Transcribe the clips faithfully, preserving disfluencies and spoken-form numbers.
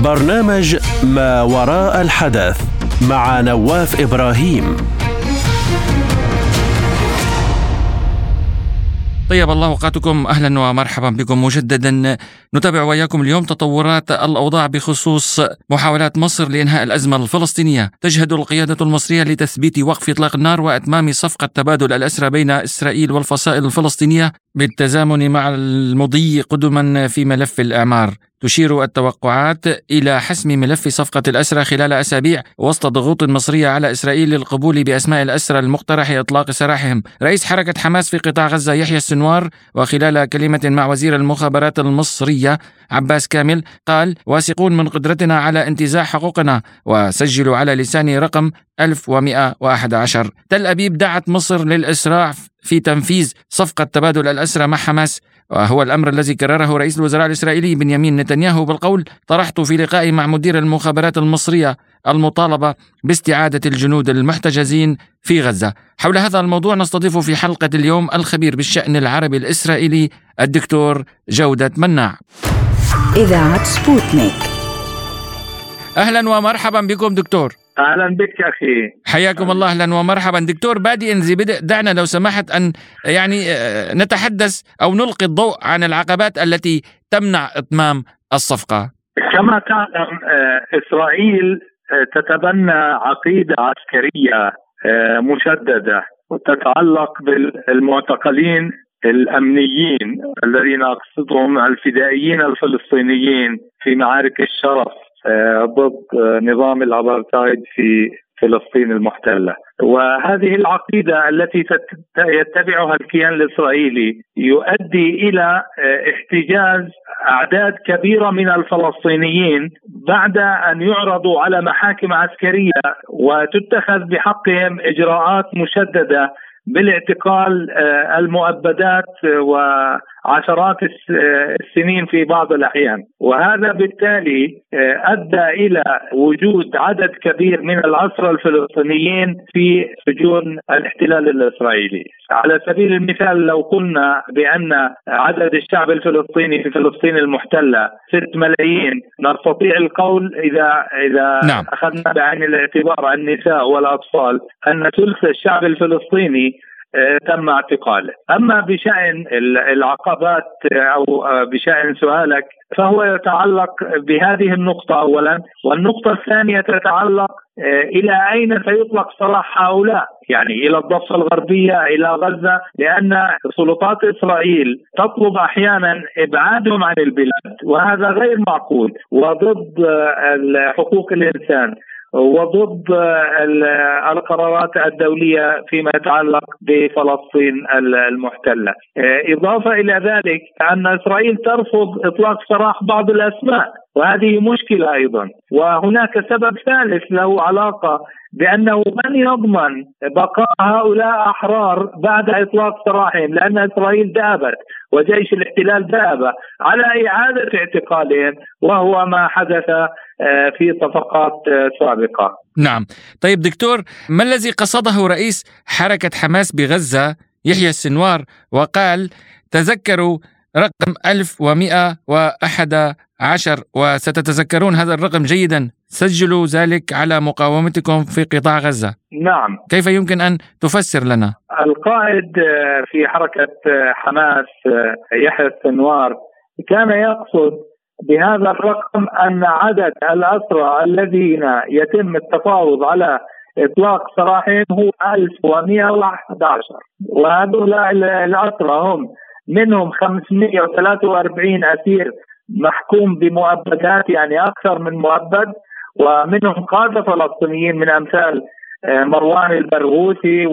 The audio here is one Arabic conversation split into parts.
برنامج ما وراء الحدث مع نواف إبراهيم. طيب الله أوقاتكم، أهلا ومرحبا بكم مجددا. نتابع وياكم اليوم تطورات الأوضاع بخصوص محاولات مصر لإنهاء الأزمة الفلسطينية. تجهد القيادة المصرية لتثبيت وقف إطلاق النار وإتمام صفقة تبادل الأسرى بين إسرائيل والفصائل الفلسطينية بالتزامن مع المضي قدما في ملف الإعمار. تشير التوقعات إلى حسم ملف صفقة الأسرى خلال أسابيع وسط ضغوط مصرية على إسرائيل للقبول بأسماء الأسرى المقترح إطلاق سراحهم. رئيس حركة حماس في قطاع غزة يحيى السنوار، وخلال كلمة مع وزير المخابرات المصرية عباس كامل، قال: واثقون من قدرتنا على انتزاع حقوقنا، وسجلوا على لسان رقم ألف ومئة وأحد عشر. تل أبيب دعت مصر للإسراع في تنفيذ صفقة تبادل الأسرى مع حماس، وهو الأمر الذي كرره رئيس الوزراء الإسرائيلي بنيامين نتنياهو بالقول: طرحت في لقائي مع مدير المخابرات المصرية المطالبة باستعادة الجنود المحتجزين في غزة. حول هذا الموضوع نستضيف في حلقة اليوم الخبير بالشأن العربي الإسرائيلي الدكتور جودة مناع. إذاعة سبوتنيك. أهلا ومرحبا بكم دكتور. أهلا بك أخي، حياكم الله. أهلا ومرحبا دكتور. بادئا ذي بدء، دعنا لو سمحت أن يعني نتحدث أو نلقي الضوء عن العقبات التي تمنع إتمام الصفقة. كما تعلم إسرائيل تتبنى عقيدة عسكرية مشددة وتتعلق بالمعتقلين الأمنيين الذين أقصدهم الفدائيين الفلسطينيين في معارك الشرف ضد نظام الأبارتايد في فلسطين المحتلة. وهذه العقيدة التي يتبعها الكيان الإسرائيلي يؤدي إلى احتجاز أعداد كبيرة من الفلسطينيين بعد أن يعرضوا على محاكم عسكرية وتتخذ بحقهم إجراءات مشددة بالاعتقال المؤبدات وعشرات السنين في بعض الأحيان. وهذا بالتالي أدى إلى وجود عدد كبير من الأسرى الفلسطينيين في سجون الاحتلال الإسرائيلي. على سبيل المثال، لو قلنا بأن عدد الشعب الفلسطيني في فلسطين المحتلة ستة ملايين، نستطيع القول إذا إذا نعم. أخذنا بعين الاعتبار النساء والأطفال أن ثلث الشعب الفلسطيني تم اعتقاله. أما بشأن العقبات أو بشأن سؤالك فهو يتعلق بهذه النقطة أولا، والنقطة الثانية تتعلق إلى أين سيطلق سراح هؤلاء، يعني إلى الضفة الغربية، إلى غزة، لأن سلطات إسرائيل تطلب أحيانا إبعادهم عن البلاد، وهذا غير معقول وضد حقوق الإنسان وضد القرارات الدولية فيما يتعلق بفلسطين المحتلة. إضافة إلى ذلك أن إسرائيل ترفض إطلاق سراح بعض الأسماء، وهذه مشكلة أيضا. وهناك سبب ثالث له علاقة بأنه من يضمن بقاء هؤلاء أحرار بعد إطلاق سراحهم، لأن إسرائيل ذهبت وجيش الاحتلال ذهب على إعادة اعتقالهم، وهو ما حدث في صفقات سابقة. نعم. طيب دكتور، ما الذي قصده رئيس حركة حماس بغزة يحيى السنوار وقال: تذكروا رقم ألف ومئة وأحد عشر، وستتذكرون هذا الرقم جيدا، سجلوا ذلك على مقاومتكم في قطاع غزة؟ نعم. كيف يمكن أن تفسر لنا؟ القائد في حركة حماس يحيى السنوار كان يقصد بهذا الرقم أن عدد الأسرى الذين يتم التفاوض على إطلاق سراحهم هو ألف ومئة وأحد عشر، وهؤلاء الأسرى هم منهم خمسمئة وثلاثة وأربعين أسير محكوم بمؤبدات، يعني أكثر من مؤبد، ومنهم قادة فلسطينيين من أمثال مروان البرغوثي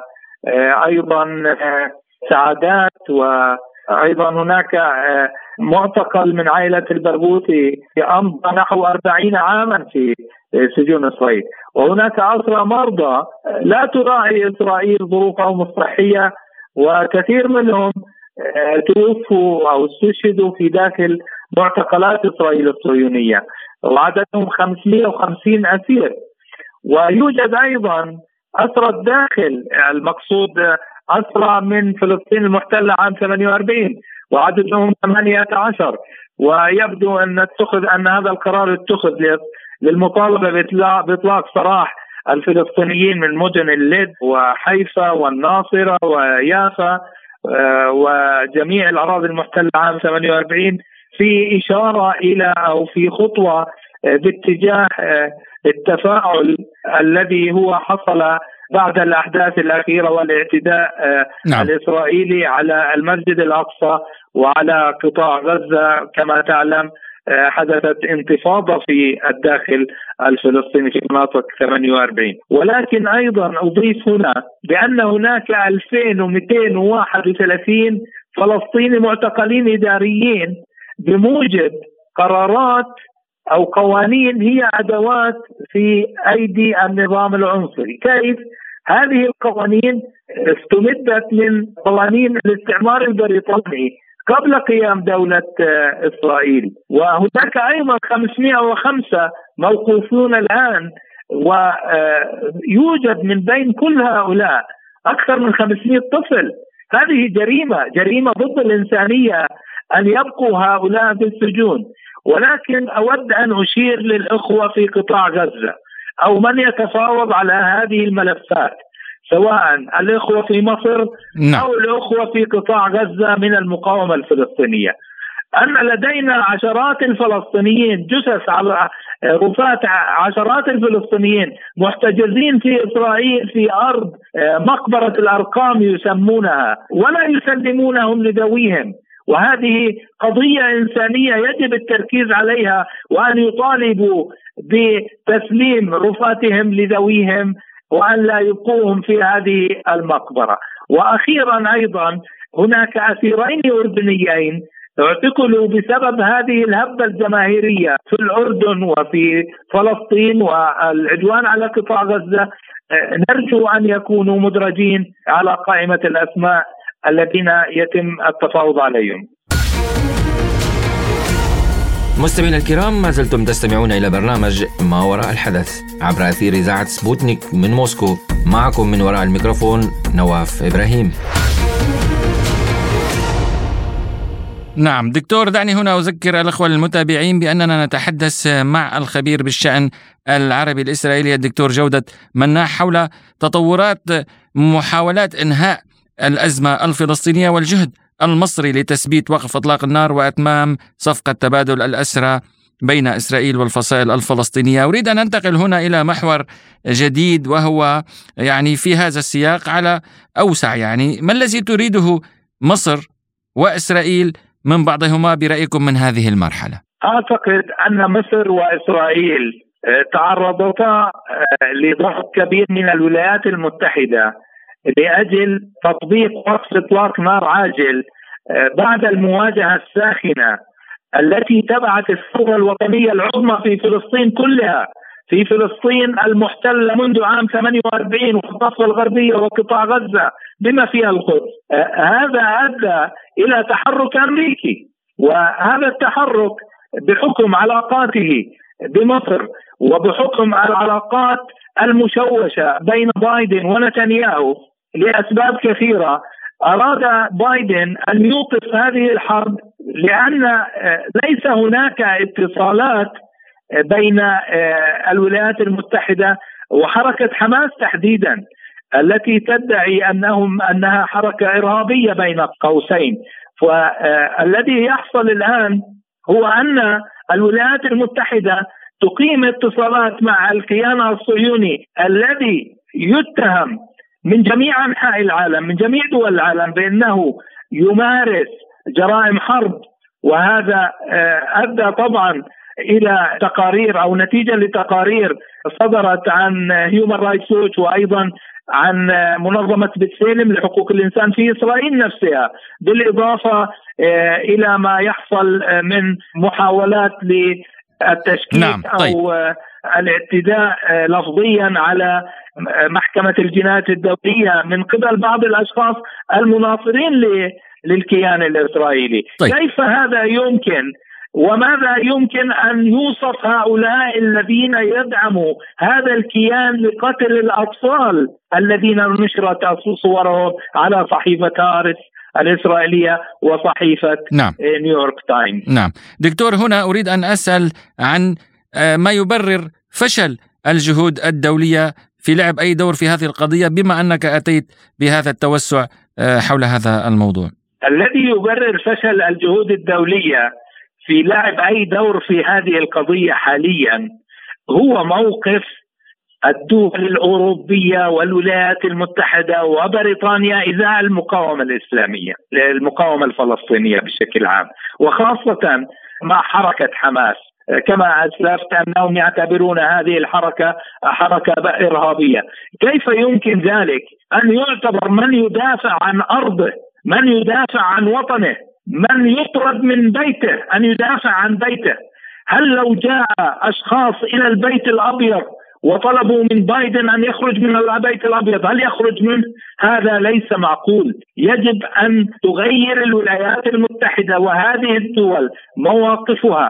وأيضا سعادات، وأيضا هناك معتقل من عائلة البرغوثي أمضى نحو أربعين عاما في سجون إسرائيل. وهناك أسرى مرضى لا تراعي إسرائيل ظروفهم الصحية، وكثير منهم توفوا أو استشهدوا في داخل معتقلات إسرائيل الصهيونية، وعددهم خمسمئة وخمسين أسير. ويوجد أيضا أسرى الداخل، المقصود أسرى من فلسطين المحتلة عام ثمانية وأربعين، وعددهم ثمانية عشر. ويبدو أن اتخذ أن هذا القرار اتخذ للمطالبة بإطلاق سراح الفلسطينيين من مدن اللد وحيفا والناصرة ويافا وجميع الأراضي المحتلة عام ثمانية وأربعين، في إشارة إلى أو في خطوة باتجاه التفاعل الذي هو حصل بعد الأحداث الأخيرة والاعتداء نعم. الإسرائيلي على المسجد الأقصى وعلى قطاع غزة. كما تعلم حدثت انتفاضة في الداخل الفلسطيني في مناطق ثمانية وأربعين. ولكن أيضا أضيف هنا بأن هناك ألفين ومئتين وواحد وثلاثين فلسطيني معتقلين إداريين بموجب قرارات أو قوانين هي أدوات في أيدي النظام العنصري. كيف؟ هذه القوانين استمدت من قوانين الاستعمار البريطاني قبل قيام دولة إسرائيل، وهناك أيضا خمسمئة وخمسة موقوفون الآن، ويوجد من بين كل هؤلاء أكثر من خمسمئة طفل. هذه جريمة جريمة ضد الإنسانية أن يبقوا هؤلاء في السجون. ولكن أود أن أشير للإخوة في قطاع غزة أو من يتفاوض على هذه الملفات، سواء الإخوة في مصر أو الإخوة في قطاع غزة من المقاومة الفلسطينية، أن لدينا عشرات الفلسطينيين، جثث على رفات عشرات الفلسطينيين محتجزين في إسرائيل في أرض مقبرة الأرقام يسمونها، ولا يسلمونهم لذويهم. وهذه قضية إنسانية يجب التركيز عليها، وأن يطالبوا بتسليم رفاتهم لذويهم وأن لا يبقوهم في هذه المقبرة. وأخيرا أيضا هناك أسيرين أردنيين اعتقلوا بسبب هذه الهبة الجماهيرية في الأردن وفي فلسطين والعدوان على قطاع غزة. نرجو أن يكونوا مدرجين على قائمة الأسماء الذين يتم التفاوض عليهم. مستمعينا الكرام، ما زلتم تستمعون إلى برنامج ما وراء الحدث عبر أثير إذاعة سبوتنيك من موسكو. معكم من وراء الميكروفون نواف إبراهيم. نعم دكتور، دعني هنا أذكر الأخوة المتابعين بأننا نتحدث مع الخبير بالشأن العربي الإسرائيلي الدكتور جودة مناح حول تطورات محاولات إنهاء الأزمة الفلسطينية والجهد المصري لتثبيت وقف إطلاق النار وإتمام صفقة تبادل الأسرى بين إسرائيل والفصائل الفلسطينية. أريد أن أنتقل هنا إلى محور جديد، وهو يعني في هذا السياق على أوسع، يعني ما الذي تريده مصر وإسرائيل من بعضهما برأيكم من هذه المرحلة؟ أعتقد أن مصر وإسرائيل تعرضتا لضغط كبير من الولايات المتحدة لأجل تطبيق وقف إطلاق نار عاجل بعد المواجهة الساخنة التي تبعت الثورة الوطنية العظمى في فلسطين كلها، في فلسطين المحتلة منذ عام ثمانية وأربعين والضفة الغربية وقطاع غزة بما فيها القدس. هذا أدى إلى تحرك أمريكي، وهذا التحرك بحكم علاقاته بمصر وبحكم العلاقات المشوشة بين بايدن ونتنياهو لأسباب كثيرة، أراد بايدن أن يوقف هذه الحرب، لأن ليس هناك اتصالات بين الولايات المتحدة وحركة حماس تحديدا التي تدعي أنهم أنها حركة إرهابية بين قوسين. فالذي يحصل الآن هو أن الولايات المتحدة تقيم اتصالات مع الكيان الصهيوني الذي يتهم من جميع أنحاء العالم، من جميع دول العالم، بأنه يمارس جرائم حرب. وهذا أدى طبعا إلى تقارير أو نتيجة لتقارير صدرت عن هيومن رايتس ووتش وأيضا عن منظمة بتسلم لحقوق الإنسان في إسرائيل نفسها، بالإضافة إلى ما يحصل من محاولات للتشكيك نعم. طيب. أو الاعتداء لفظيا على محكمة الجنايات الدولية من قبل بعض الأشخاص المناصرين للكيان الإسرائيلي. طيب. كيف هذا يمكن؟ وماذا يمكن أن يوصف هؤلاء الذين يدعموا هذا الكيان لقتل الأطفال الذين نشرت صورهم على صحيفة هارتس الإسرائيلية وصحيفة نعم. نيويورك تايمز. نعم دكتور، هنا أريد أن أسأل عن ما يبرر فشل الجهود الدولية في لعب أي دور في هذه القضية، بما أنك أتيت بهذا التوسع حول هذا الموضوع. الذي يبرر فشل الجهود الدولية في لعب أي دور في هذه القضية حاليا هو موقف الدول الأوروبية والولايات المتحدة وبريطانيا إزاء المقاومة الإسلامية، المقاومة الفلسطينية بشكل عام، وخاصة مع حركة حماس. كما أسلفت أنهم يعتبرون هذه الحركة حركة إرهابية. كيف يمكن ذلك أن يعتبر من يدافع عن أرضه، من يدافع عن وطنه، من يطرد من بيته أن يدافع عن بيته؟ هل لو جاء أشخاص إلى البيت الأبيض وطلبوا من بايدن أن يخرج من البيت الأبيض هل يخرج منه؟ هذا ليس معقول. يجب أن تغير الولايات المتحدة وهذه الدول مواقفها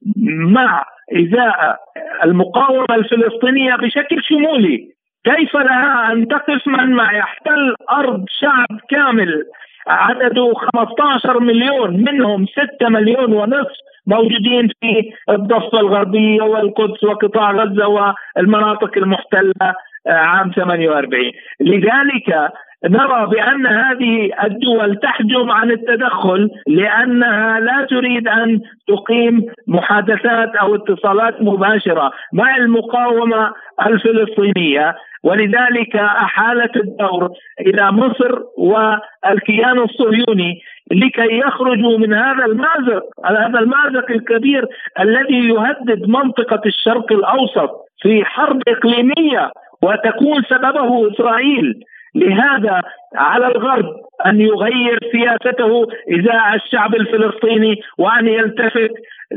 مع إزاء المقاومة الفلسطينية بشكل شمولي. كيف لها أن تقف من ما يحتل أرض شعب كامل عدده خمسة عشر مليون، منهم ستة مليون ونصف موجودين في الضفة الغربية والقدس وقطاع غزة والمناطق المحتلة عام ثمانية وأربعين. لذلك نرى بأن هذه الدول تحجم عن التدخل لأنها لا تريد أن تقيم محادثات أو اتصالات مباشرة مع المقاومة الفلسطينية، ولذلك أحالت الدور إلى مصر والكيان الصهيوني لكي يخرجوا من هذا المأزق هذا المأزق الكبير الذي يهدد منطقة الشرق الأوسط في حرب إقليمية وتكون سببه إسرائيل. لهذا على الغرب أن يغير سياسته إزاء الشعب الفلسطيني وأن يلتفت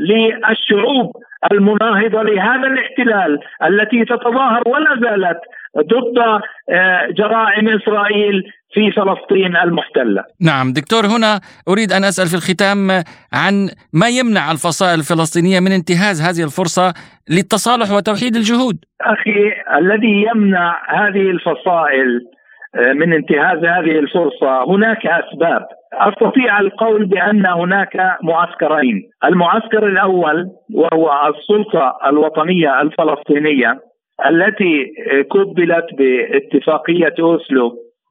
للشعوب المناهضة لهذا الاحتلال التي تتظاهر ولا زالت ضد جرائم إسرائيل في فلسطين المحتلة. نعم دكتور، هنا أريد أن أسأل في الختام عن ما يمنع الفصائل الفلسطينية من انتهاز هذه الفرصة للتصالح وتوحيد الجهود. أخي، الذي يمنع هذه الفصائل من انتهاز هذه الفرصة هناك أسباب. أستطيع القول بأن هناك معسكرين. المعسكر الأول وهو السلطة الوطنية الفلسطينية التي قبلت باتفاقية أوسلو،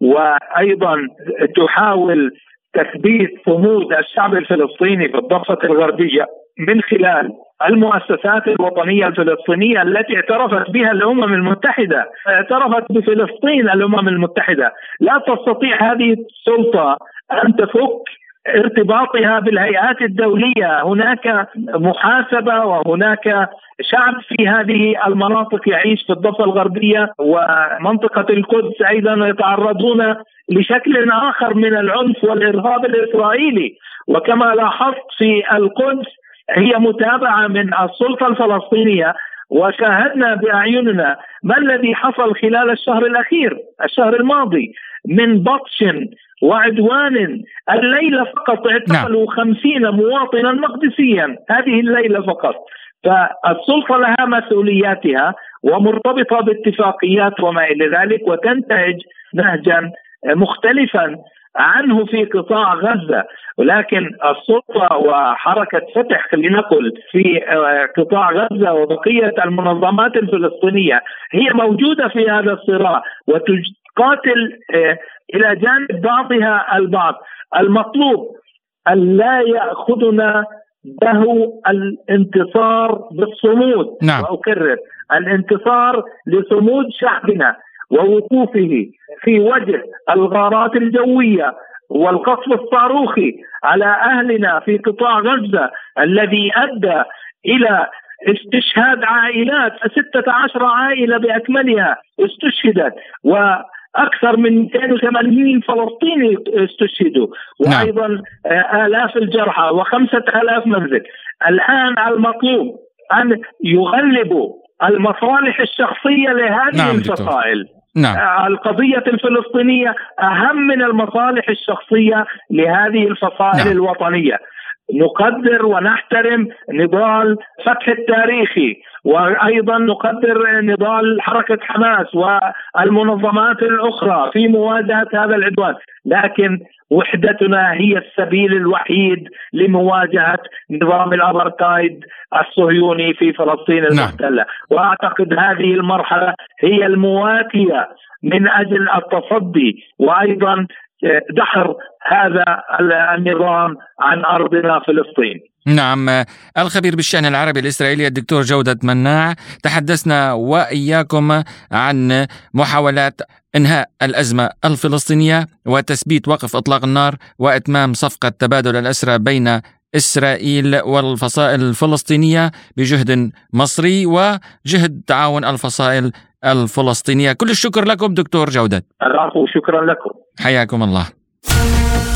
وأيضا تحاول تثبيت صمود الشعب الفلسطيني في الضفة الغربية من خلال المؤسسات الوطنية الفلسطينية التي اعترفت بها الأمم المتحدة، اعترفت بفلسطين الأمم المتحدة. لا تستطيع هذه السلطة أن تفك ارتباطها بالهيئات الدولية. هناك محاسبة وهناك شعب في هذه المناطق يعيش في الضفة الغربية ومنطقة القدس أيضا يتعرضون لشكل آخر من العنف والإرهاب الإسرائيلي. وكما لاحظت في القدس هي متابعة من السلطة الفلسطينية، وشاهدنا بأعيننا ما الذي حصل خلال الشهر الأخير الشهر الماضي من بطش وعدوان. الليلة فقط اعتقلوا خمسين مواطنا مقدسيا، هذه الليلة فقط. فالسلطة لها مسؤولياتها ومرتبطة باتفاقيات وما إلى ذلك، وتنتهج نهجا مختلفا عنه في قطاع غزة. ولكن السلطة وحركة فتح خلينا نقول في قطاع غزة وبقية المنظمات الفلسطينية هي موجودة في هذا الصراع وتقاتل إلى جانب بعضها البعض. المطلوب أن لا يأخذنا به الانتصار بالصمود. نعم. وأكرر الانتصار لصمود شعبنا ووقوفه في وجه الغارات الجوية والقصف الصاروخي على أهلنا في قطاع غزة الذي أدى إلى استشهاد عائلات. ستة عشر عائلة بأكملها استشهدت، وأكثر من مئتين وثمانين فلسطيني استشهدوا، وأيضا آلاف الجرحى وخمسة آلاف منزل. الآن المطلوب أن يغلبوا المصالح الشخصية لهذه نعم الفصائل. نعم. القضية الفلسطينية أهم من المصالح الشخصية لهذه الفصائل. نعم. الوطنية. نقدر ونحترم نضال فتح التاريخي، وأيضا نقدر نضال حركة حماس والمنظمات الأخرى في مواجهة هذا العدوان، لكن وحدتنا هي السبيل الوحيد لمواجهة نظام الأبرتايد الصهيوني في فلسطين المحتلة. نعم. وأعتقد هذه المرحلة هي المواتية من أجل التصدي وأيضا دحر هذا النظام عن أرضنا فلسطين. نعم، الخبير بالشأن العربي الإسرائيلي الدكتور جودة مناع، تحدثنا وإياكم عن محاولات إنهاء الأزمة الفلسطينية وتثبيت وقف إطلاق النار وإتمام صفقة تبادل الأسرى بين إسرائيل والفصائل الفلسطينية بجهد مصري وجهد تعاون الفصائل الفلسطينية. كل الشكر لكم دكتور جودة. العفو، شكرا لكم، حياكم الله.